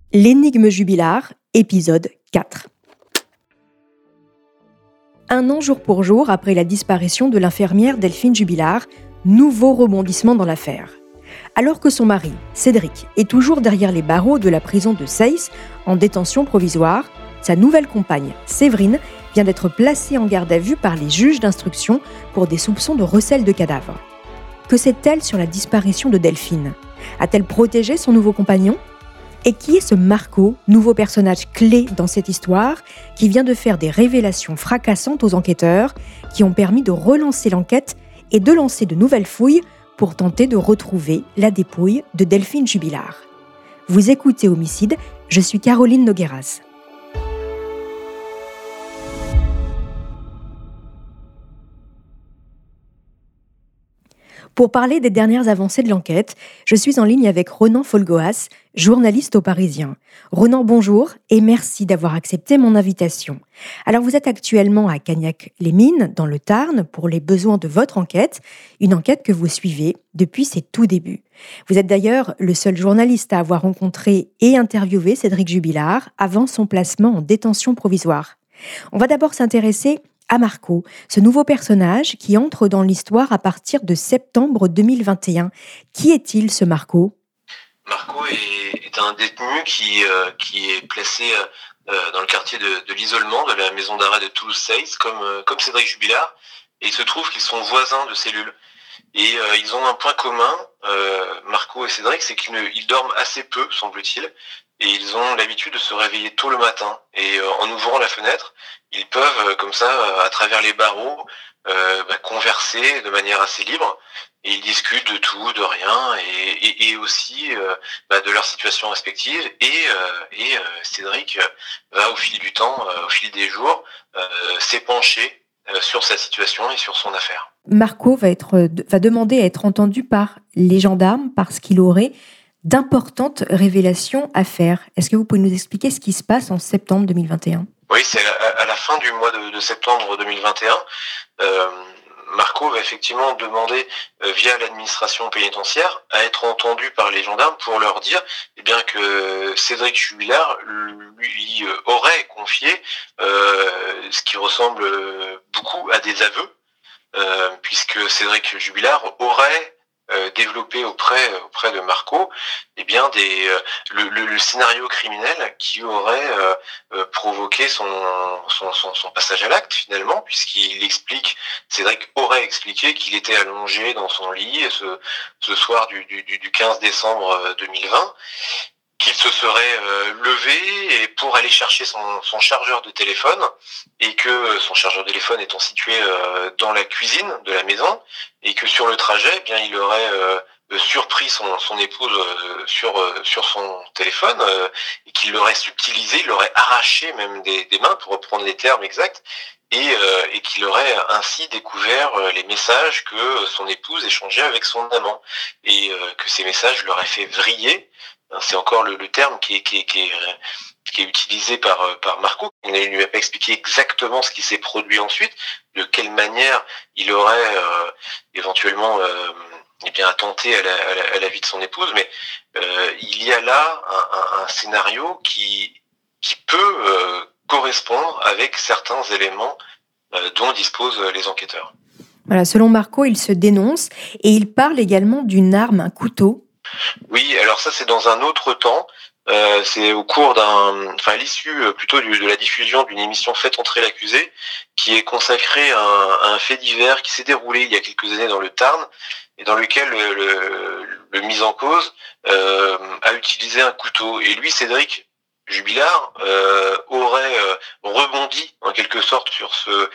L'énigme Jubilard, épisode 4. Un an jour pour jour après la disparition de l'infirmière Delphine Jubilard, nouveau rebondissement dans l'affaire. Alors que son mari, Cédric, est toujours derrière les barreaux de la prison de Seyss, en détention provisoire, sa nouvelle compagne, Séverine, vient d'être placée en garde à vue par les juges d'instruction pour des soupçons de recel de cadavres. Que sait-elle sur la disparition de Delphine ? A-t-elle protégé son nouveau compagnon ? Et qui est ce Marco, nouveau personnage clé dans cette histoire, qui vient de faire des révélations fracassantes aux enquêteurs, qui ont permis de relancer l'enquête et de lancer de nouvelles fouilles pour tenter de retrouver la dépouille de Delphine Jubilard. Vous écoutez Homicide, je suis Caroline Nogueras. Pour parler des dernières avancées de l'enquête, je suis en ligne avec Ronan Folgoas, journaliste au Parisien. Ronan, bonjour et merci d'avoir accepté mon invitation. Alors vous êtes actuellement à Cagnac-les-Mines, dans le Tarn, pour les besoins de votre enquête, une enquête que vous suivez depuis ses tout débuts. Vous êtes d'ailleurs le seul journaliste à avoir rencontré et interviewé Cédric Jubilard avant son placement en détention provisoire. On va d'abord s'intéresser à Marco, ce nouveau personnage qui entre dans l'histoire à partir de septembre 2021. Qui est-il, ce Marco ? Marco est un détenu qui est placé dans le quartier de l'isolement de la maison d'arrêt de Toulouse-Seyss, comme Cédric Jubilard, et il se trouve qu'ils sont voisins de cellule. Et ils ont un point commun, Marco et Cédric, c'est qu'ils dorment assez peu, semble-t-il, et ils ont l'habitude de se réveiller tôt le matin. Et en ouvrant la fenêtre, ils peuvent, comme ça, à travers les barreaux, converser de manière assez libre. Et ils discutent de tout, de rien, et aussi de leur situation respective. Et Cédric va, au fil du temps, au fil des jours, s'épancher sur sa situation et sur son affaire. Marco va demander à être entendu par les gendarmes parce qu'il aurait d'importantes révélations à faire. Est-ce que vous pouvez nous expliquer ce qui se passe en septembre 2021 ? Oui, c'est à la fin du mois de septembre 2021. Marco va effectivement demander via l'administration pénitentiaire à être entendu par les gendarmes pour leur dire que Cédric Jubilard lui aurait confié ce qui ressemble beaucoup à des aveux, puisque Cédric Jubilard aurait développé auprès de Marco le scénario criminel qui aurait provoqué son passage à l'acte finalement, Cédric aurait expliqué qu'il était allongé dans son lit ce soir du 15 décembre 2020, qu'il se serait levé pour aller chercher son chargeur de téléphone, et que son chargeur de téléphone étant situé dans la cuisine de la maison, et que sur le trajet, il aurait surpris son épouse sur son téléphone, et qu'il l'aurait subtilisé, il l'aurait arraché même des mains, pour reprendre les termes exacts, et qu'il aurait ainsi découvert les messages que son épouse échangeait avec son amant, et que ces messages l'auraient fait vriller. C'est encore le terme qui est utilisé par Marco. Il ne lui a pas expliqué exactement ce qui s'est produit ensuite, de quelle manière il aurait éventuellement attenté à la vie de son épouse, mais il y a là un scénario qui peut correspondre avec certains éléments dont disposent les enquêteurs. Voilà, selon Marco, il se dénonce et il parle également d'une arme, un couteau. Oui, alors ça c'est dans un autre temps. C'est au cours à l'issue plutôt de la diffusion d'une émission Faites entrer l'accusé, qui est consacrée à un fait divers qui s'est déroulé il y a quelques années dans le Tarn, et dans lequel le mis en cause a utilisé un couteau. Et lui, Cédric Jubilard, aurait rebondi en quelque sorte sur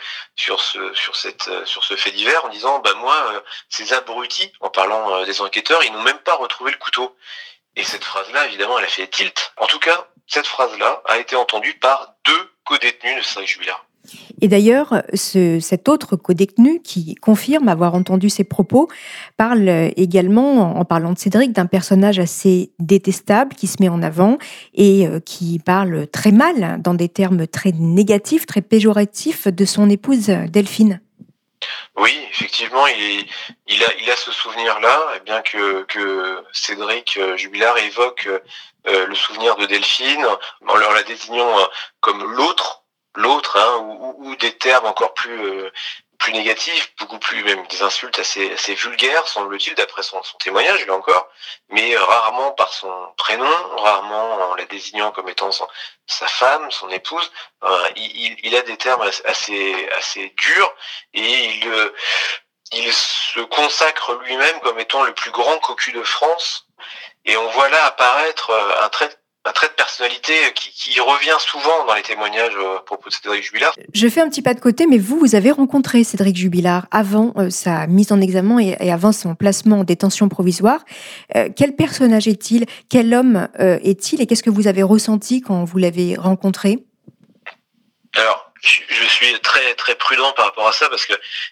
ce fait divers en disant ces abrutis, en parlant des enquêteurs, ils n'ont même pas retrouvé le couteau. Et cette phrase-là, évidemment, elle a fait tilt. En tout cas, cette phrase-là a été entendue par 2 co-détenus de Cédric Jubilard. Et d'ailleurs, cet autre co-détenu qui confirme avoir entendu ces propos parle également, en parlant de Cédric, d'un personnage assez détestable qui se met en avant et qui parle très mal, dans des termes très négatifs, très péjoratifs, de son épouse Delphine. Oui, effectivement, il a ce souvenir-là, et bien que Cédric Jubilard évoque le souvenir de Delphine en leur la désignant comme l'autre, hein, ou des termes encore plus négatifs, beaucoup plus, même des insultes assez vulgaires, semble-t-il, d'après son témoignage, là encore, mais rarement par son prénom, rarement en la désignant comme étant sa femme, son épouse. Il a des termes assez durs, et il se consacre lui-même comme étant le plus grand cocu de France. Et on voit là apparaître un trait de personnalité qui revient souvent dans les témoignages à propos de Cédric Jubilard. Je fais un petit pas de côté, mais vous avez rencontré Cédric Jubilard avant sa mise en examen et avant son placement en détention provisoire. Quel personnage est-il? Quel homme est-il? Et qu'est-ce que vous avez ressenti quand vous l'avez rencontré? Alors, je suis très très prudent par rapport à ça parce que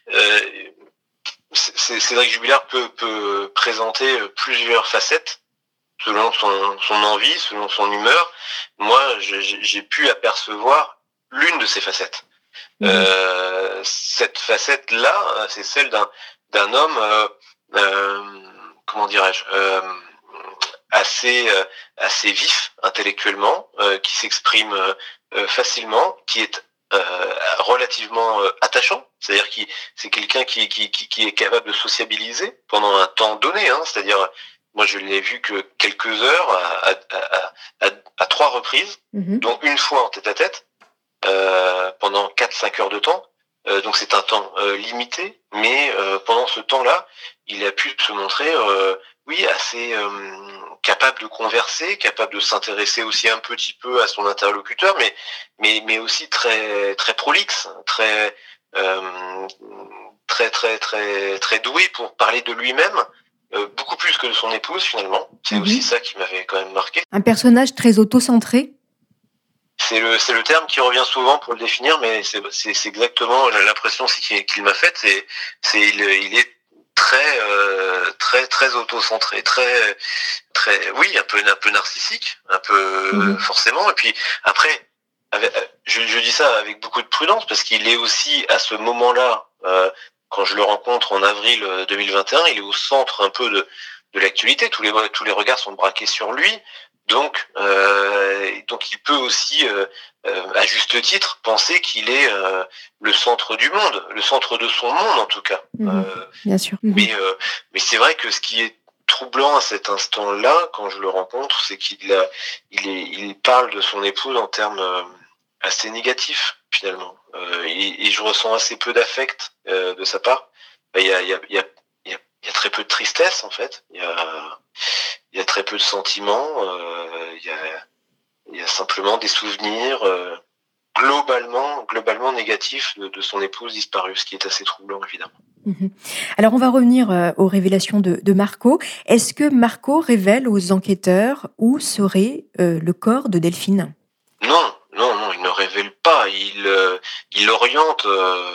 Cédric Jubilard peut présenter plusieurs facettes selon son envie, selon son humeur. Moi, j'ai pu apercevoir l'une de ces facettes. Cette facette-là, c'est celle d'un homme, comment dirais-je, assez vif intellectuellement, qui s'exprime facilement, qui est relativement attachant, c'est-à-dire c'est quelqu'un qui est capable de sociabiliser pendant un temps donné, hein, c'est-à-dire moi je l'ai vu que quelques heures à 3 reprises, dont une fois en tête-à-tête, pendant 4-5 heures de temps. Donc c'est un temps limité, mais pendant ce temps-là, il a pu se montrer assez capable de converser, capable de s'intéresser aussi un petit peu à son interlocuteur, mais aussi très très prolixe, très doué pour parler de lui-même, beaucoup plus que de son épouse finalement. C'est aussi ça qui m'avait quand même marqué. Un personnage très auto-centré? C'est le terme qui revient souvent pour le définir, mais c'est exactement l'impression qu'il m'a faite. Il est très auto-centré, très oui, un peu narcissique, un peu forcément. Et puis après, je dis ça avec beaucoup de prudence parce qu'il est aussi à ce moment-là, quand je le rencontre en avril 2021, il est au centre un peu de l'actualité. Tous les regards sont braqués sur lui. Donc il peut aussi, à juste titre, penser qu'il est le centre du monde, le centre de son monde en tout cas. Bien sûr. Mais c'est vrai que ce qui est troublant à cet instant-là, quand je le rencontre, c'est il parle de son épouse en termes assez négatifs finalement. Et je ressens assez peu d'affect de sa part. Il y a très peu de tristesse en fait. Il y a très peu de sentiments. Il y a simplement des souvenirs globalement négatifs de son épouse disparue, ce qui est assez troublant évidemment. Alors on va revenir aux révélations de Marco. Est-ce que Marco révèle aux enquêteurs où serait le corps de Delphine? Non, il ne révèle pas. Il oriente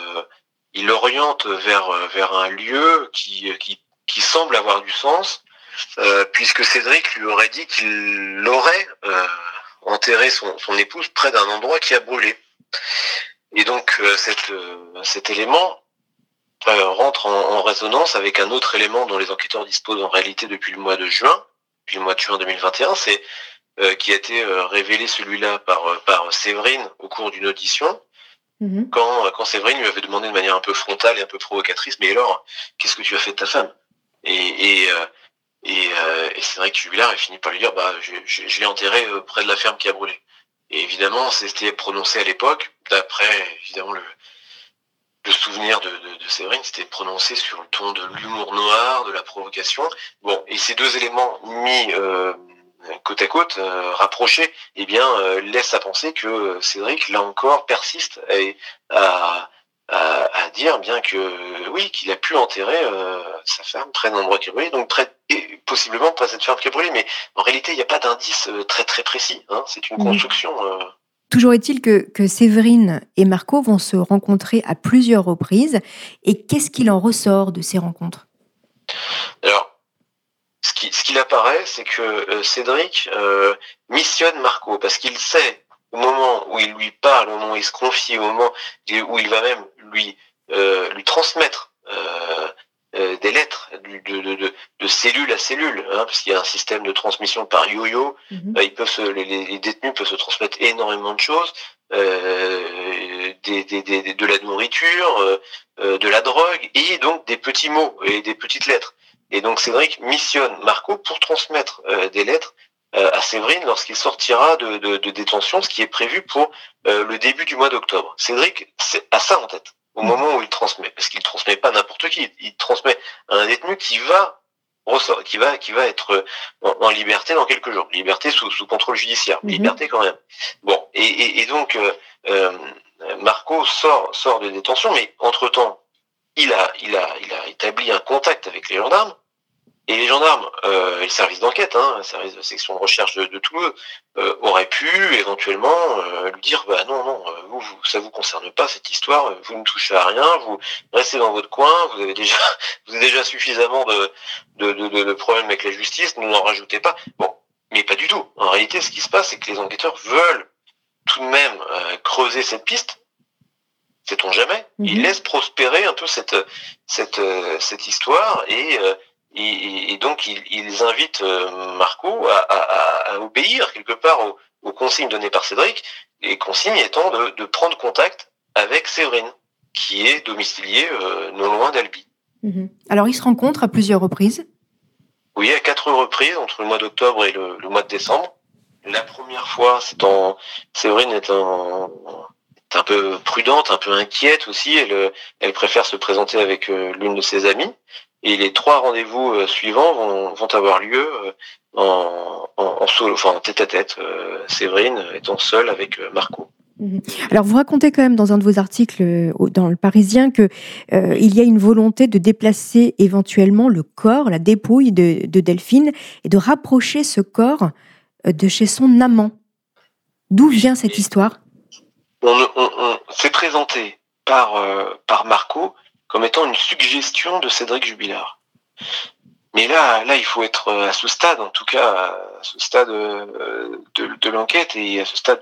vers un lieu qui semble avoir du sens, puisque Cédric lui aurait dit qu'il aurait enterré son épouse près d'un endroit qui a brûlé. Et donc cet élément rentre en résonance avec un autre élément dont les enquêteurs disposent en réalité depuis le mois de juin 2021, c'est qui a été révélé celui-là par Séverine au cours d'une audition, quand Séverine lui avait demandé de manière un peu frontale et un peu provocatrice, mais alors, qu'est-ce que tu as fait de ta femme? Et c'est vrai que Jubilard a fini par lui dire, je l'ai enterré près de la ferme qui a brûlé. Et évidemment, c'était prononcé à l'époque, d'après évidemment le souvenir de Séverine, c'était prononcé sur le ton de l'humour noir, de la provocation. Bon, et ces deux éléments mis côte à côte, rapprochés, laissent à penser que Cédric, là encore, persiste à dire bien que oui, qu'il a pu enterrer sa femme près d'un endroit qui a brûlé, donc et possiblement pas cette ferme qui a brûlé, mais en réalité il n'y a pas d'indice très très précis, hein, c'est une construction. Toujours est-il que Séverine et Marco vont se rencontrer à plusieurs reprises, et qu'est-ce qu'il en ressort de ces rencontres? Alors, ce qu'il apparaît, c'est que Cédric missionne Marco, parce qu'il sait, au moment où il lui parle, au moment où il se confie, au moment où il va même lui transmettre des lettres de cellule à cellule, parce qu'il y a un système de transmission par yo-yo. Les détenus peuvent se transmettre énormément de choses, de la nourriture, de la drogue, et donc des petits mots et des petites lettres. Et donc Cédric missionne Marco pour transmettre des lettres à Séverine lorsqu'il sortira de détention, ce qui est prévu pour le début du mois d'octobre. Cédric a ça en tête au moment où il transmet, parce qu'il transmet pas n'importe qui, il transmet à un détenu qui va être en liberté dans quelques jours, liberté sous contrôle judiciaire, liberté quand même. Bon, et donc Marco sort de détention, mais entre-temps, il a établi un contact avec les gendarmes. Et les gendarmes, et le service d'enquête, le service de section de recherche de Toulouse, aurait pu éventuellement lui dire non, vous, ça vous concerne pas cette histoire, vous ne touchez à rien, vous restez dans votre coin, vous avez déjà suffisamment de problèmes avec la justice, ne n'en rajoutez pas. Bon, mais pas du tout. En réalité, ce qui se passe, c'est que les enquêteurs veulent tout de même creuser cette piste. Sait-on jamais. Ils laissent prospérer un peu cette histoire et donc ils invitent Marco à obéir quelque part aux consignes données par Cédric, les consignes étant de prendre contact avec Séverine, qui est domiciliée non loin d'Albi. Alors ils se rencontrent à plusieurs reprises? Oui, à 4 reprises, entre le mois d'octobre et le mois de décembre. La première fois, Séverine est un peu prudente, un peu inquiète aussi, elle préfère se présenter avec l'une de ses amies. Et les 3 rendez-vous suivants vont avoir lieu en solo, en tête-à-tête, Séverine étant seule avec Marco. Alors vous racontez quand même dans un de vos articles dans Le Parisien que il y a une volonté de déplacer éventuellement le corps, la dépouille de Delphine, et de rapprocher ce corps de chez son amant. D'où vient cette histoire? On s'est présenté par Marco comme étant une suggestion de Cédric Jubilard. Mais là, il faut être à ce stade, en tout cas, à ce stade de l'enquête et à ce stade,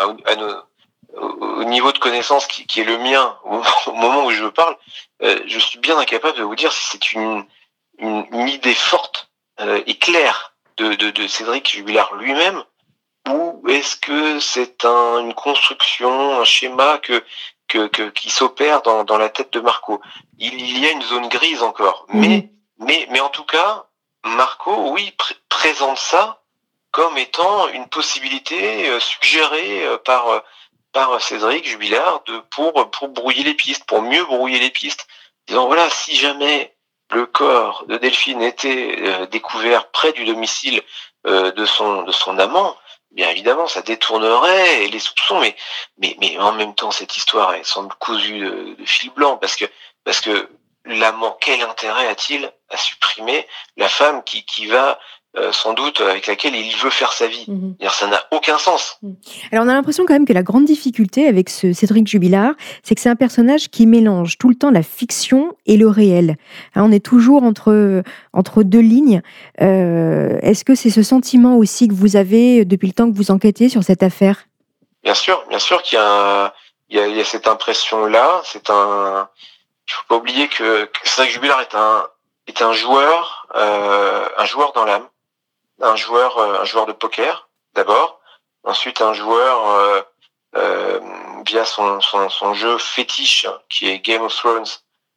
au niveau de connaissance qui est le mien, au moment où je parle, je suis bien incapable de vous dire si c'est une idée forte et claire de Cédric Jubilard lui-même, ou est-ce que c'est une construction, un schéma qui s'opère dans la tête de Marco. Il y a une zone grise encore, mais en tout cas, Marco, oui, présente ça comme étant une possibilité suggérée par Cédric Jubilard pour brouiller les pistes, pour mieux brouiller les pistes, disant voilà, si jamais le corps de Delphine était découvert près du domicile de son amant, bien évidemment, ça détournerait les soupçons, mais en même temps, cette histoire, elle semble cousue de fil blanc, parce que l'amant, quel intérêt a-t-il à supprimer la femme qui va sans doute avec laquelle il veut faire sa vie? Ça n'a aucun sens. Alors on a l'impression quand même que la grande difficulté avec ce Cédric Jubilard, c'est que c'est un personnage qui mélange tout le temps la fiction et le réel. On est toujours entre 2 lignes. Est-ce que c'est ce sentiment aussi que vous avez depuis le temps que vous enquêtez sur cette affaire? Bien sûr qu'il y a cette impression-là. Il faut pas oublier que Cédric Jubilard est un joueur dans l'âme. Un joueur de poker, d'abord. Ensuite, un joueur via son jeu fétiche, qui est Game of Thrones,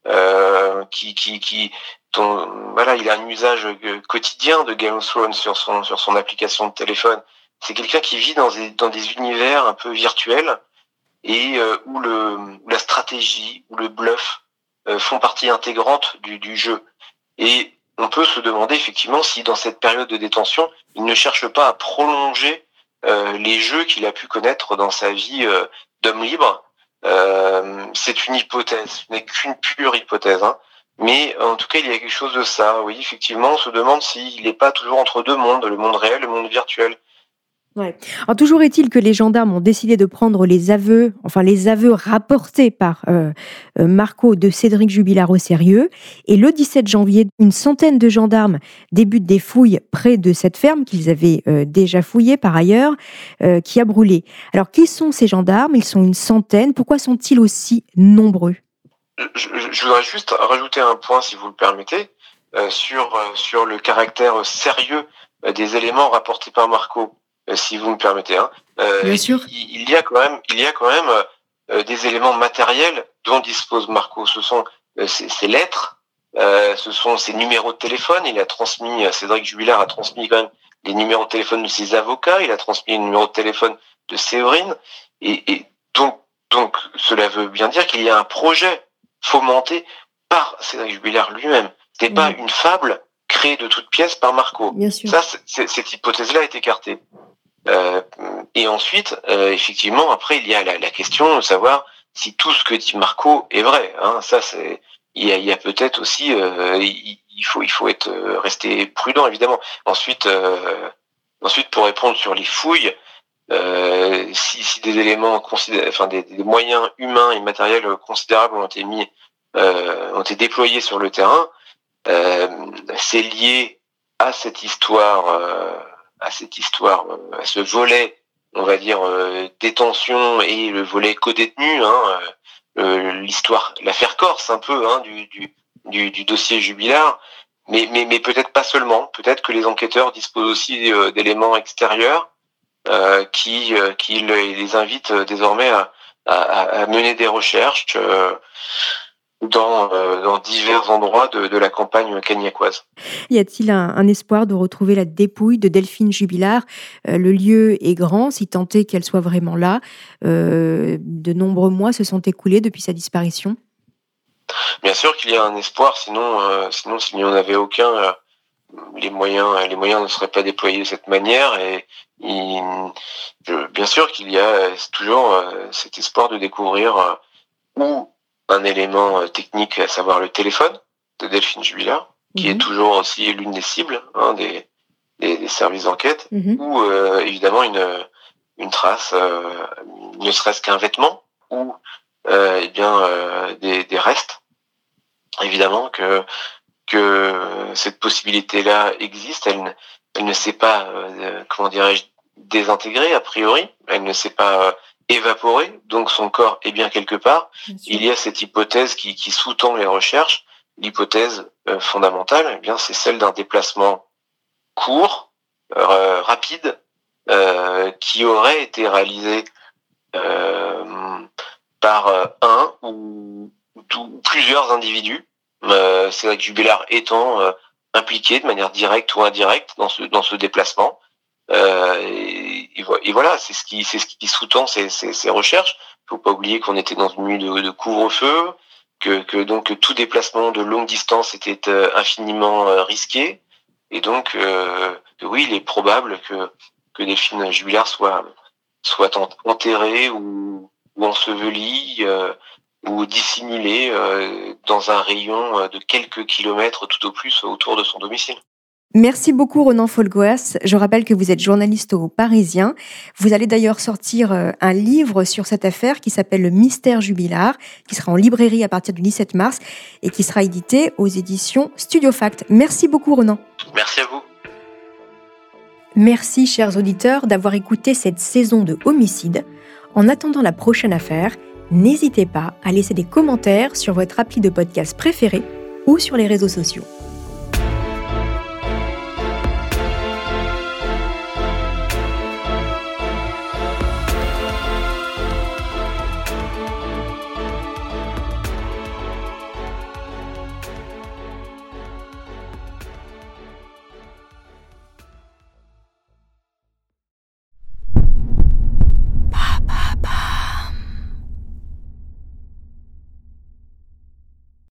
il a un usage quotidien de Game of Thrones sur son application de téléphone. C'est quelqu'un qui vit dans des univers un peu virtuels et où la stratégie, où le bluff font partie intégrante du jeu. Et on peut se demander effectivement si dans cette période de détention, il ne cherche pas à prolonger les jeux qu'il a pu connaître dans sa vie d'homme libre. C'est une hypothèse, ce n'est qu'une pure hypothèse. Mais en tout cas, il y a quelque chose de ça. Oui, effectivement, on se demande s'il n'est pas toujours entre 2 mondes, le monde réel et le monde virtuel. Ouais. Alors, toujours est-il que les gendarmes ont décidé de prendre les aveux rapportés par Marco de Cédric Jubilard au sérieux. Et le 17 janvier, une centaine de gendarmes débutent des fouilles près de cette ferme qu'ils avaient déjà fouillée par ailleurs, qui a brûlé. Alors, qui sont ces gendarmes? Ils sont une centaine. Pourquoi sont-ils aussi nombreux? je voudrais juste rajouter un point, si vous le permettez, sur le caractère sérieux des éléments rapportés par Marco, si vous me permettez. Hein. Bien sûr. Il y a quand même des éléments matériels dont dispose Marco. Ce sont ses lettres, ce sont ses numéros de téléphone. Cédric Jubilard a transmis quand même les numéros de téléphone de ses avocats. Il a transmis les numéros de téléphone de Séverine. Et donc, cela veut bien dire qu'il y a un projet fomenté par Cédric Jubilard lui-même. Ce n'est pas une fable créée de toutes pièces par Marco. Bien sûr. Ça, cette hypothèse-là est écartée. Et ensuite, effectivement, après, il y a la question de savoir si tout ce que dit Marco est vrai. Hein. Ça, il y a peut-être aussi, il faut rester prudent, évidemment. Ensuite, pour répondre sur les fouilles, si des éléments des moyens humains et matériels considérables ont été déployés sur le terrain, c'est lié à cette histoire, à ce volet, on va dire, détention et le volet co-détenu, hein, l'affaire Corse un peu, hein, du dossier Jubilard, mais peut-être pas seulement. Peut-être que les enquêteurs disposent aussi d'éléments extérieurs qui les invitent désormais à mener des recherches dans divers endroits de la campagne cagnacoise. Y a-t-il un espoir de retrouver la dépouille de Delphine Jubilard ? Le lieu est grand, si tant est qu'elle soit vraiment là. De nombreux mois se sont écoulés depuis sa disparition. Bien sûr qu'il y a un espoir, sinon s'il n'y en avait aucun, les moyens ne seraient pas déployés de cette manière. Et bien sûr qu'il y a toujours cet espoir de découvrir où un élément technique, à savoir le téléphone de Delphine Jubilard, qui est toujours aussi l'une des cibles des services d'enquête, ou évidemment une trace, ne serait-ce qu'un vêtement, ou des restes. Évidemment que cette possibilité-là existe, elle ne s'est pas, désintégrée a priori, elle ne s'est pas évaporé, donc son corps est bien quelque part. Il y a cette hypothèse qui sous-tend les recherches. L'hypothèse fondamentale, eh bien, c'est celle d'un déplacement court, rapide, qui aurait été réalisé par un ou plusieurs individus, Cédric Jubilard étant impliqué de manière directe ou indirecte dans ce déplacement. Et voilà, c'est ce qui sous-tend ces recherches. Il faut pas oublier qu'on était dans une nuit de couvre-feu, que donc tout déplacement de longue distance était infiniment risqué, et donc oui, il est probable que Delphine Jubilard soit enterrée ou ensevelie ou dissimulée dans un rayon de quelques kilomètres tout au plus autour de son domicile. Merci beaucoup Ronan Folgoas. Je rappelle que vous êtes journaliste au Parisien. Vous allez d'ailleurs sortir un livre sur cette affaire qui s'appelle Le Mystère Jubilard, qui sera en librairie à partir du 17 mars et qui sera édité aux éditions Studio Fact. Merci beaucoup Ronan. Merci à vous. Merci chers auditeurs d'avoir écouté cette saison de Homicide. En attendant la prochaine affaire, n'hésitez pas à laisser des commentaires sur votre appli de podcast préféré ou sur les réseaux sociaux.